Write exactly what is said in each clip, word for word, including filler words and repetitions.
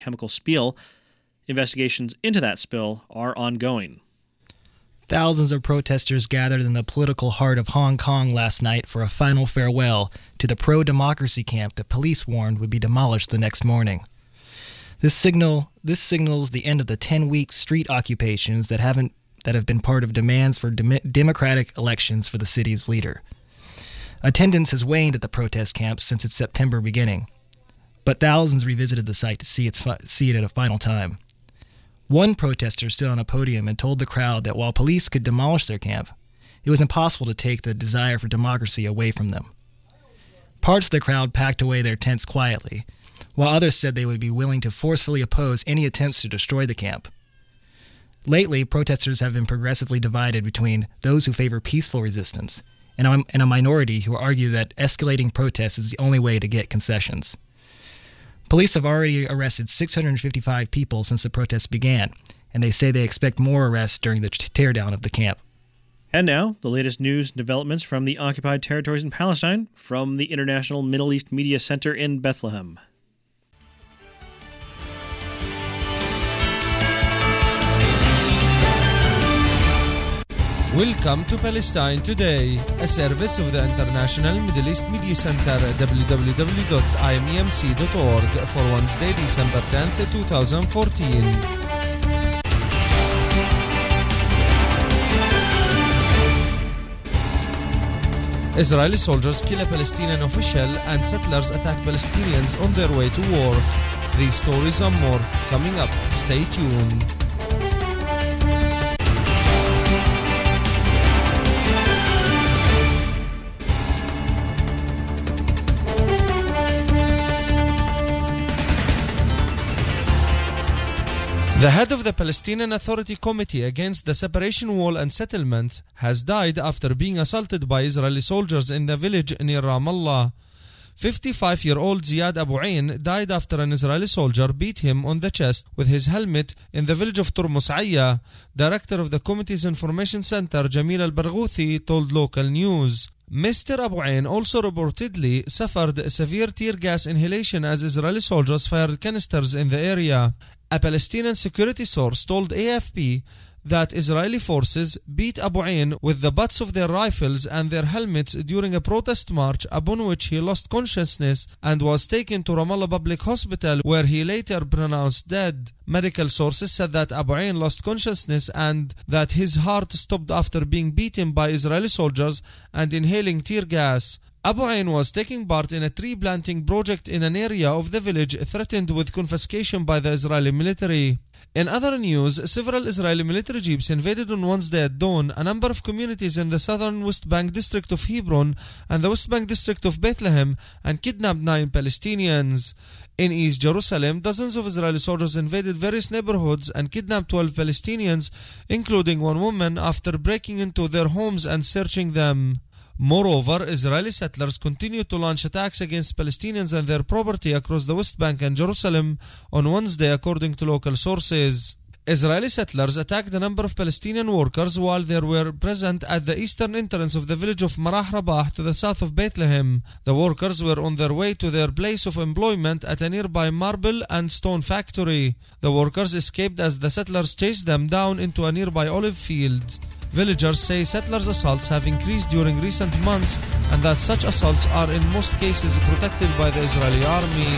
chemical spill. Investigations into that spill are ongoing. Thousands of protesters gathered in the political heart of Hong Kong last night for a final farewell to the pro-democracy camp that police warned would be demolished the next morning. This signal this signals the end of the ten-week street occupations that haven't that have been part of demands for dem- democratic elections for the city's leader. Attendance has waned at the protest camps since its September beginning, but thousands revisited the site to see its fi- see it at a final time. One protester stood on a podium and told the crowd that while police could demolish their camp, it was impossible to take the desire for democracy away from them. Parts of the crowd packed away their tents quietly, while others said they would be willing to forcefully oppose any attempts to destroy the camp. Lately, protesters have been progressively divided between those who favor peaceful resistance and a, and a minority who argue that escalating protests is the only way to get concessions. Police have already arrested six hundred fifty-five people since the protests began, and they say they expect more arrests during the teardown of the camp. And now, the latest news and developments from the occupied territories in Palestine from the International Middle East Media Center in Bethlehem. Welcome to Palestine Today, a service of the International Middle East Media Center at w w w dot i m e m c dot org for Wednesday, December tenth, twenty fourteen. Israeli soldiers kill a Palestinian official and settlers attack Palestinians on their way to war. These stories and more coming up. Stay tuned. The head of the Palestinian Authority Committee against the Separation Wall and Settlements has died after being assaulted by Israeli soldiers in the village near Ramallah. fifty-five-year-old Ziad Abu Ain died after an Israeli soldier beat him on the chest with his helmet in the village of Turmus Ayya. Director of the committee's information center, Jamil Al-Barghouthi, told local news. Mister Abu Ain also reportedly suffered severe tear gas inhalation as Israeli soldiers fired canisters in the area. A Palestinian security source told A F P that Israeli forces beat Abu Ain with the butts of their rifles and their helmets during a protest march, upon which he lost consciousness and was taken to Ramallah Public Hospital, where he later pronounced dead. Medical sources said that Abu Ain lost consciousness and that his heart stopped after being beaten by Israeli soldiers and inhaling tear gas. Abu Ain was taking part in a tree planting project in an area of the village threatened with confiscation by the Israeli military. In other news, several Israeli military jeeps invaded on Wednesday at dawn a number of communities in the southern West Bank district of Hebron and the West Bank district of Bethlehem and kidnapped nine Palestinians. In East Jerusalem, dozens of Israeli soldiers invaded various neighborhoods and kidnapped twelve Palestinians, including one woman, after breaking into their homes and searching them. Moreover, Israeli settlers continue to launch attacks against Palestinians and their property across the West Bank and Jerusalem on Wednesday, according to local sources. Israeli settlers attacked a number of Palestinian workers while they were present at the eastern entrance of the village of Marah Rabah to the south of Bethlehem. The workers were on their way to their place of employment at a nearby marble and stone factory. The workers escaped as the settlers chased them down into a nearby olive field. Villagers say settlers' assaults have increased during recent months and that such assaults are in most cases protected by the Israeli army.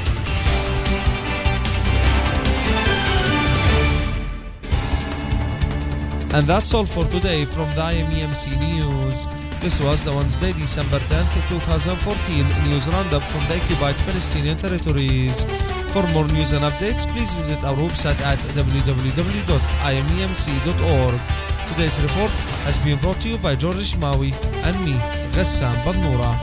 And that's all for today from the I M E M C News. This was the Wednesday, December tenth, twenty fourteen News Roundup from the occupied Palestinian territories. For more news and updates, please visit our website at w w w dot i m e m c dot org. Today's report has been brought to you by George Ishmawi and me, Ghassan Badnoura.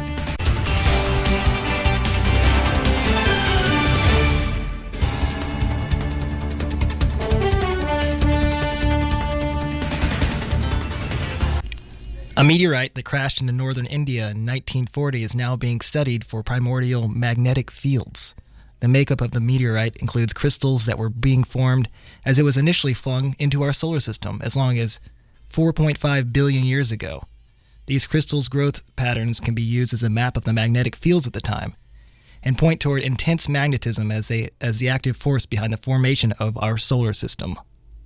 A meteorite that crashed into northern India in nineteen forty is now being studied for primordial magnetic fields. The makeup of the meteorite includes crystals that were being formed as it was initially flung into our solar system as long as four point five billion years ago. These crystals' growth patterns can be used as a map of the magnetic fields at the time. and point toward intense magnetism as, they, as the active force behind the formation of our solar system.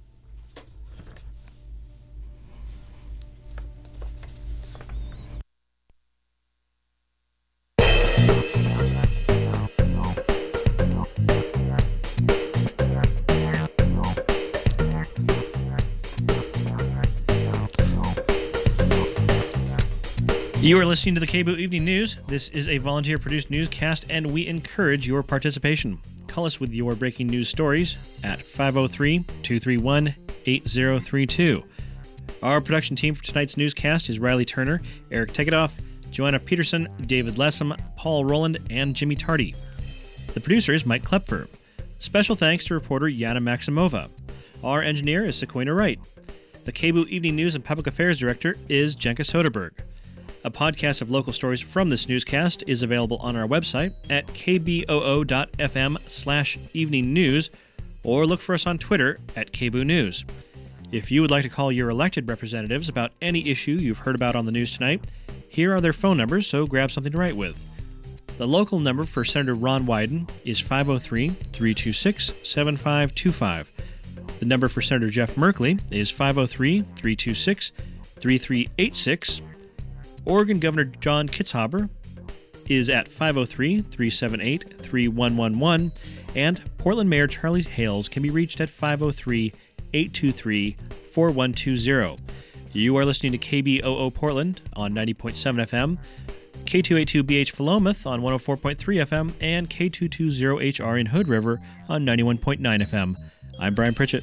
You are listening to the K B O O Evening News. This is a volunteer-produced newscast, and we encourage your participation. Call us with your breaking news stories at five oh three, two three one, eight oh three two. Our production team for tonight's newscast is Riley Turner, Eric Tegedoff, Joanna Peterson, David Lessam, Paul Rowland, and Jimmy Tardy. The producer is Mike Klepfer. Special thanks to reporter Yana Maximova. Our engineer is Sequoia Wright. The K B O O Evening News and Public Affairs Director is Jenka Soderberg. A podcast of local stories from this newscast is available on our website at kboo.fm slash evening news, or look for us on Twitter at K B O O News. If you would like to call your elected representatives about any issue you've heard about on the news tonight, here are their phone numbers, so grab something to write with. The local number for Senator Ron Wyden is five oh three, three two six, seven five two five. The number for Senator Jeff Merkley is five oh three, three two six, three three eight six. Oregon Governor John Kitzhaber is at five oh three, three seven eight, three one one one, and Portland Mayor Charlie Hales can be reached at five oh three, eight two three, four one two zero. You are listening to K B O O Portland on ninety point seven F M, K two eighty-two B H Philomath on one oh four point three F M, and K two twenty H R in Hood River on ninety-one point nine F M. I'm Brian Pritchett.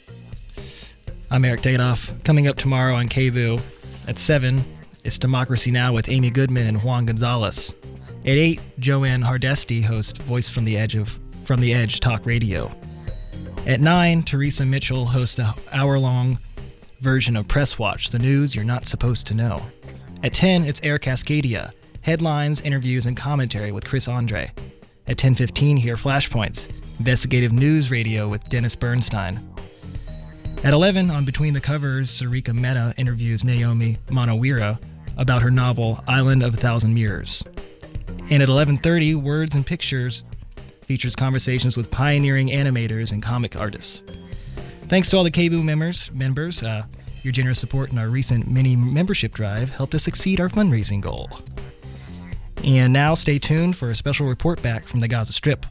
I'm Eric Tegedoff. Coming up tomorrow on K B O O at seven, it's Democracy Now! With Amy Goodman and Juan Gonzalez. At eight, Joanne Hardesty hosts Voice from the Edge of From the Edge Talk Radio. At nine, Teresa Mitchell hosts an hour-long version of Press Watch, the news you're not supposed to know. At ten, it's Air Cascadia, headlines, interviews, and commentary with Chris Andre. At ten fifteen, hear Flashpoints, investigative news radio with Dennis Bernstein. At eleven, on Between the Covers, Sarika Mehta interviews Naomi Manawira about her novel Island of a Thousand Mirrors. And at eleven thirty, Words and Pictures features conversations with pioneering animators and comic artists. Thanks to all the K B O O members. members uh, your generous support in our recent mini membership drive helped us exceed our fundraising goal. And now stay tuned for a special report back from the Gaza Strip.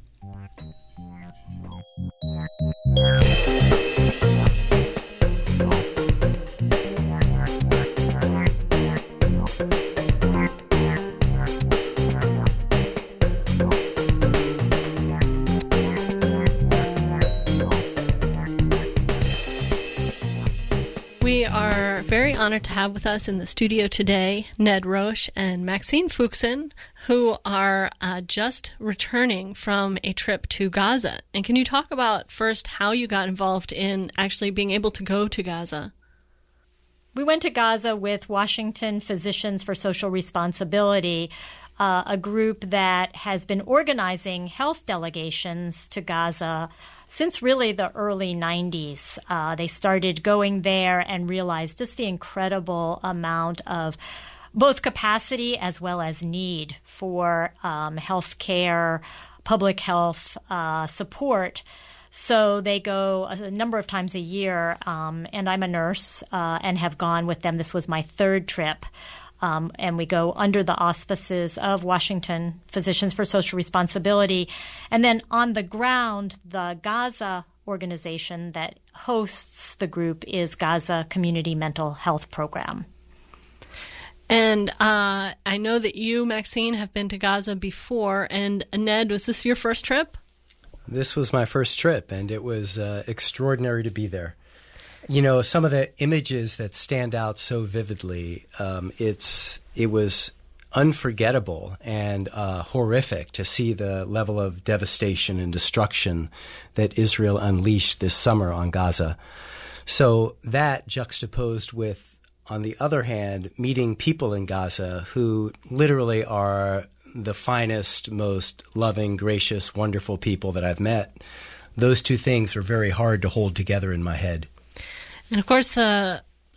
We are very honored to have with us in the studio today Ned Roche and Maxine Fuchsen, who are uh, just returning from a trip to Gaza. And can you talk about first how you got involved in actually being able to go to Gaza? We went to Gaza with Washington Physicians for Social Responsibility, uh, a group that has been organizing health delegations to Gaza since really the early nineties. Uh, they started going there and realized just the incredible amount of both capacity as well as need for um, health care, public health uh, support. So they go a number of times a year, um, and I'm a nurse uh, and have gone with them. This was my third trip. Um, and we go under the auspices of Washington Physicians for Social Responsibility. And then on the ground, the Gaza organization that hosts the group is Gaza Community Mental Health Program. And uh, I know that you, Maxine, have been to Gaza before. And Ned, was this your first trip? This was my first trip, and it was uh, extraordinary to be there. You know, some of the images that stand out so vividly, um, it's it was unforgettable and uh, horrific to see the level of devastation and destruction that Israel unleashed this summer on Gaza. So that juxtaposed with, on the other hand, meeting people in Gaza who literally are the finest, most loving, gracious, wonderful people that I've met. Those two things are very hard to hold together in my head. And of course, uh,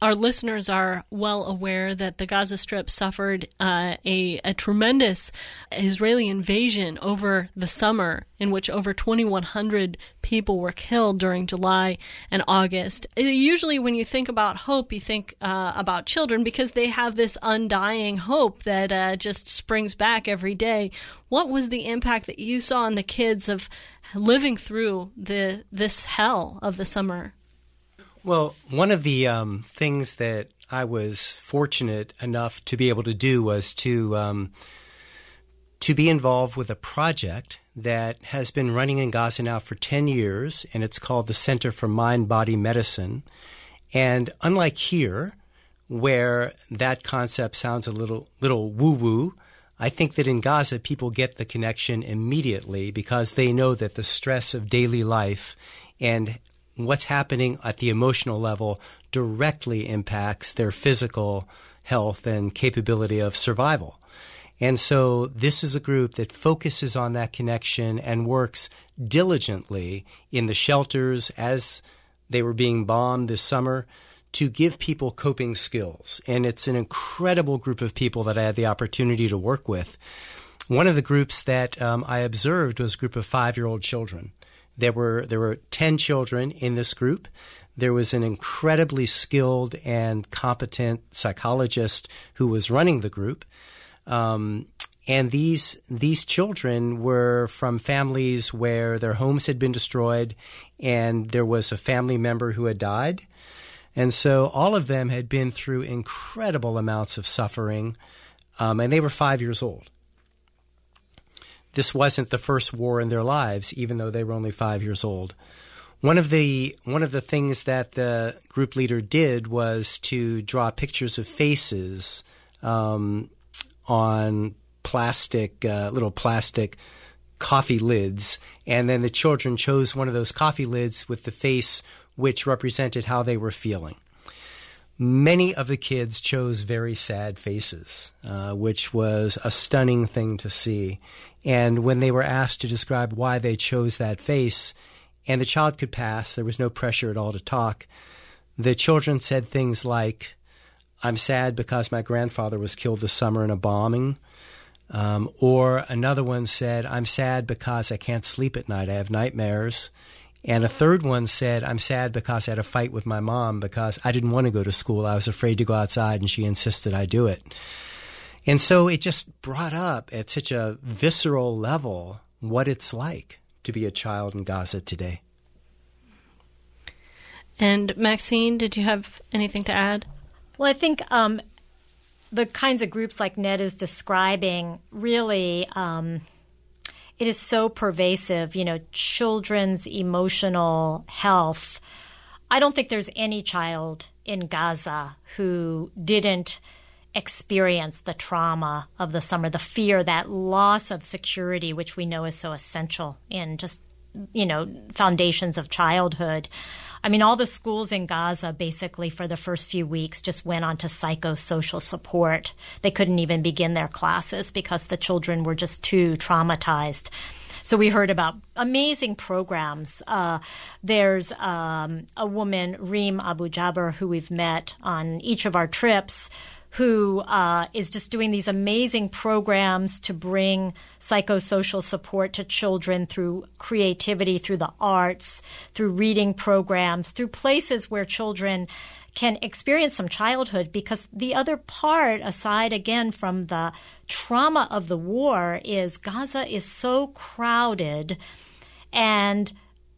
our listeners are well aware that the Gaza Strip suffered uh, a, a tremendous Israeli invasion over the summer, in which over twenty-one hundred people were killed during July and August. Usually when you think about hope, you think uh, about children because they have this undying hope that uh, just springs back every day. What was the impact that you saw on the kids of living through the this hell of the summer? Well, one of the um, things that I was fortunate enough to be able to do was to um, to be involved with a project that has been running in Gaza now for ten years, and it's called the Center for Mind-Body Medicine. And unlike here, where that concept sounds a little little woo-woo, I think that in Gaza people get the connection immediately because they know that the stress of daily life and what's happening at the emotional level directly impacts their physical health and capability of survival. And so this is a group that focuses on that connection and works diligently in the shelters as they were being bombed this summer to give people coping skills. And it's an incredible group of people that I had the opportunity to work with. One of the groups that um, I observed was a group of five-year-old children. There were there were ten children in this group. There was an incredibly skilled and competent psychologist who was running the group. Um, and these these children were from families where their homes had been destroyed and there was a family member who had died. And so all of them had been through incredible amounts of suffering, um, and they were five years old. This wasn't the first war in their lives, even though they were only five years old. One of the one of the things that the group leader did was to draw pictures of faces um, on plastic, uh, little plastic coffee lids, and then the children chose one of those coffee lids with the face which represented how they were feeling. Many of the kids chose very sad faces, uh, which was a stunning thing to see. And when they were asked to describe why they chose that face, and the child could pass, there was no pressure at all to talk, the children said things like, "I'm sad because my grandfather was killed this summer in a bombing." Um, or another one said, "I'm sad because I can't sleep at night. I have nightmares." And a third one said, "I'm sad because I had a fight with my mom because I didn't want to go to school. I was afraid to go outside, and she insisted I do it." And so it just brought up at such a visceral level what it's like to be a child in Gaza today. And Maxine, did you have anything to add? Well, I think um, the kinds of groups like Ned is describing really, um, it is so pervasive, you know, children's emotional health. I don't think there's any child in Gaza who didn't experience the trauma of the summer, the fear, that loss of security, which we know is so essential in just, you know, foundations of childhood. I mean, all the schools in Gaza basically for the first few weeks just went on to psychosocial support. They couldn't even begin their classes because the children were just too traumatized. So we heard about amazing programs. Uh, there's um, a woman, Reem Abu Jaber, who we've met on each of our trips, who uh, is just doing these amazing programs to bring psychosocial support to children through creativity, through the arts, through reading programs, through places where children can experience some childhood. Because the other part, aside again from the trauma of the war, is Gaza is so crowded and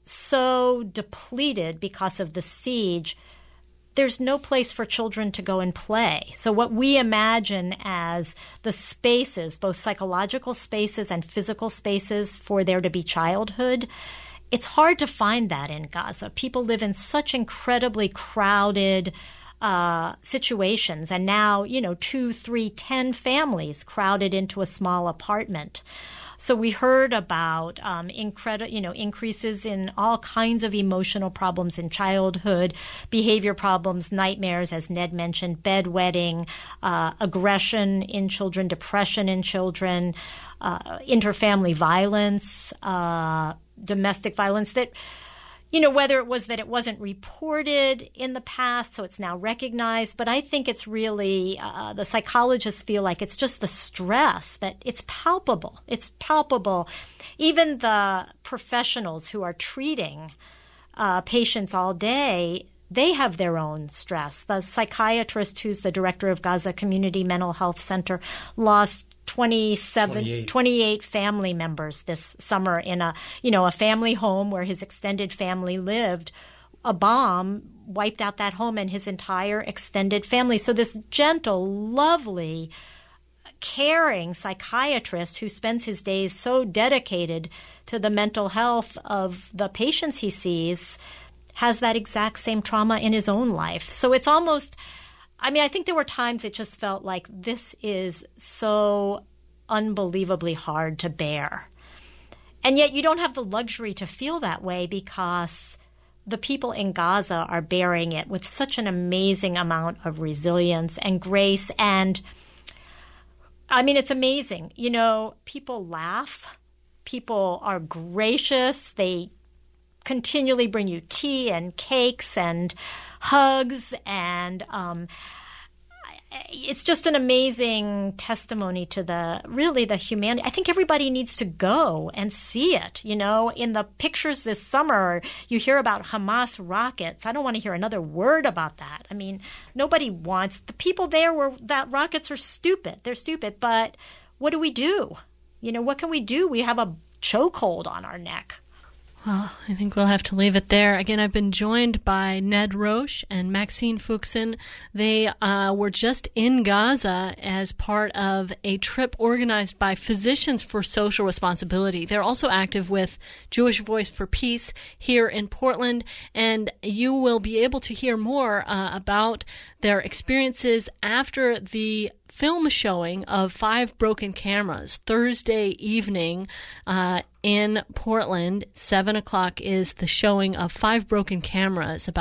so depleted because of the siege. There's no place for children to go and play. So what we imagine as the spaces, both psychological spaces and physical spaces for there to be childhood, it's hard to find that in Gaza. People live in such incredibly crowded uh, situations. And now, you know, two, three, ten families crowded into a small apartment. So we heard about um, incredible, you know, increases in all kinds of emotional problems in childhood, behavior problems, nightmares, as Ned mentioned, bedwetting, uh, aggression in children, depression in children, uh, interfamily violence, uh, domestic violence that, you know, whether it was that it wasn't reported in the past, so it's now recognized, but I think it's really, uh, the psychologists feel like it's just the stress, that it's palpable. It's palpable. Even the professionals who are treating uh, patients all day, they have their own stress. The psychiatrist who's the director of Gaza Community Mental Health Center lost twenty-seven, twenty-eight. twenty-eight family members this summer in a, you know, a family home where his extended family lived. A bomb wiped out that home and his entire extended family. So this gentle, lovely, caring psychiatrist who spends his days so dedicated to the mental health of the patients he sees has that exact same trauma in his own life. So it's almost, I mean, I think there were times it just felt like this is so unbelievably hard to bear. And yet you don't have the luxury to feel that way because the people in Gaza are bearing it with such an amazing amount of resilience and grace. And I mean, it's amazing. You know, people laugh. People are gracious. They continually bring you tea and cakes and hugs, and um, it's just an amazing testimony to the, really the humanity. I think everybody needs to go and see it. You know, in the pictures this summer, you hear about Hamas rockets. I don't want to hear another word about that. I mean, nobody wants, the people there were, that rockets are stupid. They're stupid, but what do we do? You know, what can we do? We have a chokehold on our neck. Well, I think we'll have to leave it there. Again, I've been joined by Ned Roche and Maxine Fuchsen. They uh, were just in Gaza as part of a trip organized by Physicians for Social Responsibility. They're also active with Jewish Voice for Peace here in Portland, and you will be able to hear more uh, about their experiences after the film showing of Five Broken Cameras Thursday evening uh, in Portland. Seven o'clock is the showing of Five Broken Cameras about